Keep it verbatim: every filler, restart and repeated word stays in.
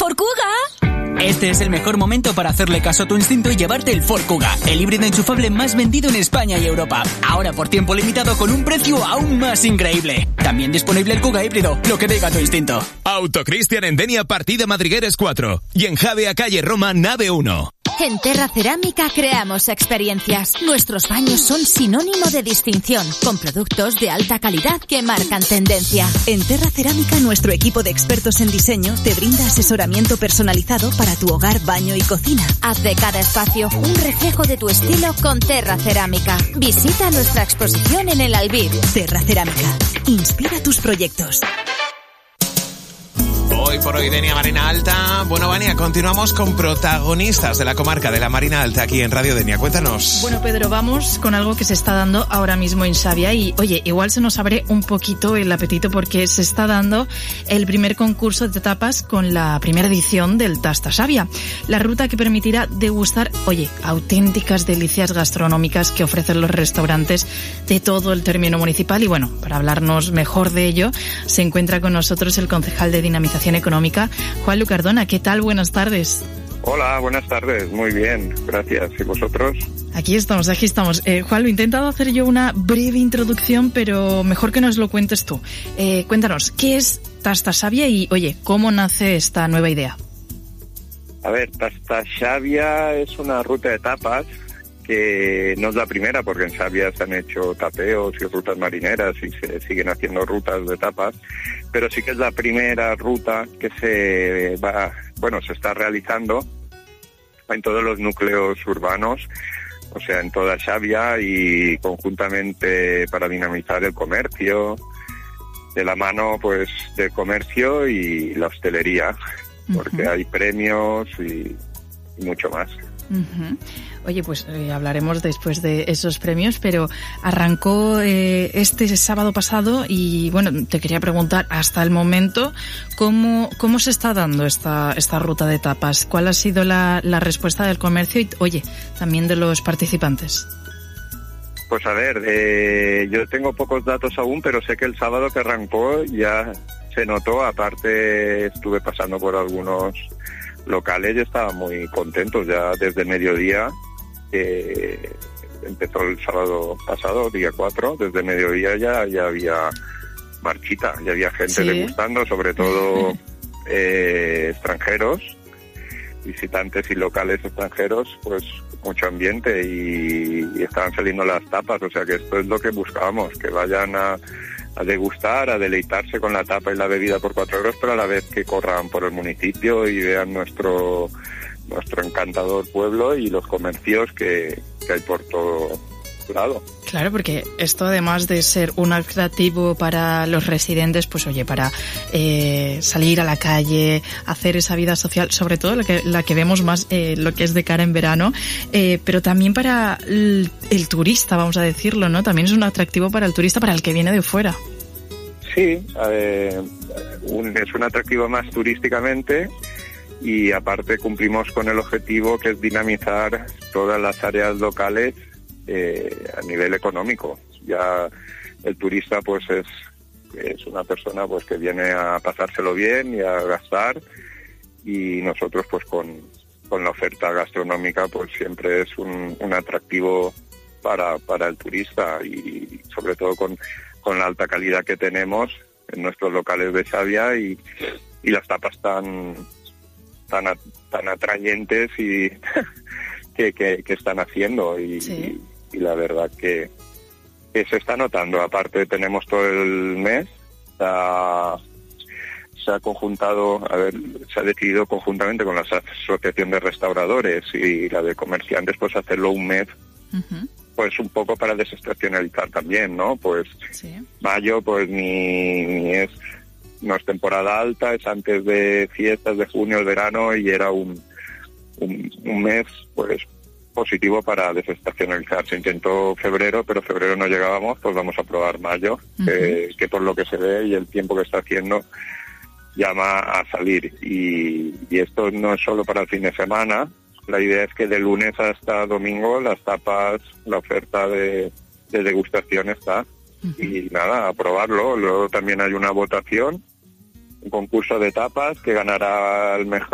Ford Kuga! Este es el mejor momento para hacerle caso a tu instinto y llevarte el Ford Kuga, el híbrido enchufable más vendido en España y Europa. Ahora por tiempo limitado con un precio aún más increíble. También disponible el Kuga híbrido, lo que diga tu instinto. Autocristian en Denia, partida Madrigueres cuatro. Y en Javea, calle Roma, nave uno. En Terra Cerámica creamos experiencias. Nuestros baños son sinónimo de distinción, con productos de alta calidad que marcan tendencia. En Terra Cerámica, nuestro equipo de expertos en diseño te brinda asesoramiento personalizado para tu hogar, baño y cocina. Haz de cada espacio un reflejo de tu estilo con Terra Cerámica. Visita nuestra exposición en el Albir. Terra Cerámica. Inspira tus proyectos. Hoy por hoy, Denia Marina Alta. Bueno, Vania, continuamos con protagonistas de la comarca de la Marina Alta aquí en Radio Denia. Cuéntanos. Bueno, Pedro, vamos con algo que se está dando ahora mismo en Xavia y, oye, igual se nos abre un poquito el apetito porque se está dando el primer concurso de tapas con la primera edición del Tasta Xavia. La ruta que permitirá degustar, oye, auténticas delicias gastronómicas que ofrecen los restaurantes de todo el término municipal. Y bueno, para hablarnos mejor de ello, se encuentra con nosotros el concejal de Dinamización Económica, Juanlu Cardona. ¿Qué tal? Buenas tardes. Hola, buenas tardes. Muy bien, gracias. ¿Y vosotros? Aquí estamos, aquí estamos. Eh, Juanlu, he intentado hacer yo una breve introducción, pero mejor que nos lo cuentes tú. Eh, cuéntanos, ¿qué es Tasta Xavia y, oye, cómo nace esta nueva idea? A ver, Tasta Xavia es una ruta de tapas que no es la primera, porque en Xavia se han hecho tapeos y rutas marineras y se siguen haciendo rutas de tapas, pero sí que es la primera ruta que se va, bueno, se está realizando en todos los núcleos urbanos, o sea, en toda Xavia y conjuntamente para dinamizar el comercio, de la mano pues del comercio y la hostelería, porque uh-huh. hay premios y, y mucho más. Uh-huh. Oye, pues eh, hablaremos después de esos premios, pero arrancó eh, este sábado pasado y bueno, te quería preguntar hasta el momento cómo cómo se está dando esta esta ruta de tapas, cuál ha sido la, la respuesta del comercio y, oye, también de los participantes. Pues a ver, eh, yo tengo pocos datos aún, pero sé que el sábado que arrancó ya se notó, aparte estuve pasando por algunos locales y estaban muy contentos ya desde mediodía, eh, empezó el sábado pasado, día cuatro, desde mediodía ya, ya había marchita, ya había gente ¿sí? degustando, sobre todo eh, extranjeros, visitantes y locales extranjeros, pues mucho ambiente y, y estaban saliendo las tapas, o sea que esto es lo que buscábamos, que vayan a a degustar, a deleitarse con la tapa y la bebida por cuatro euros, pero a la vez que corran por el municipio y vean nuestro nuestro encantador pueblo y los comercios que, que hay por todo lado. Claro, porque esto además de ser un atractivo para los residentes, pues oye, para eh, salir a la calle, hacer esa vida social, sobre todo la que, la que vemos más, eh, lo que es de cara en verano, eh, pero también para el, el turista, vamos a decirlo, ¿no? También es un atractivo para el turista, para el que viene de fuera. Sí, eh, un, es un atractivo más turísticamente y aparte cumplimos con el objetivo que es dinamizar todas las áreas locales Eh, a nivel económico. Ya el turista pues es, es una persona pues que viene a pasárselo bien y a gastar, y nosotros pues con, con la oferta gastronómica pues siempre es un, un atractivo para, para el turista, y sobre todo con, con la alta calidad que tenemos en nuestros locales de Xavia y, y las tapas tan tan, tan atrayentes y que, que, que están haciendo y, sí. y y la verdad que, que se está notando. Aparte tenemos todo el mes, se ha, se ha conjuntado, a ver, se ha decidido conjuntamente con la Asociación de Restauradores y la de Comerciantes, pues hacerlo un mes, uh-huh. pues un poco para desestacionalizar también, ¿no? Pues sí. Mayo pues ni, ni es, no es temporada alta, es antes de fiestas de junio, el verano, y era un, un, un mes pues positivo para desestacionalizar. Se intentó febrero, pero febrero no llegábamos, pues vamos a probar mayo, uh-huh. que, que por lo que se ve y el tiempo que está haciendo llama a salir. Y, y esto no es solo para el fin de semana, la idea es que de lunes hasta domingo las tapas, la oferta de, de degustación está, uh-huh. y nada, a probarlo. Luego también hay una votación, un concurso de tapas que ganará el mejor,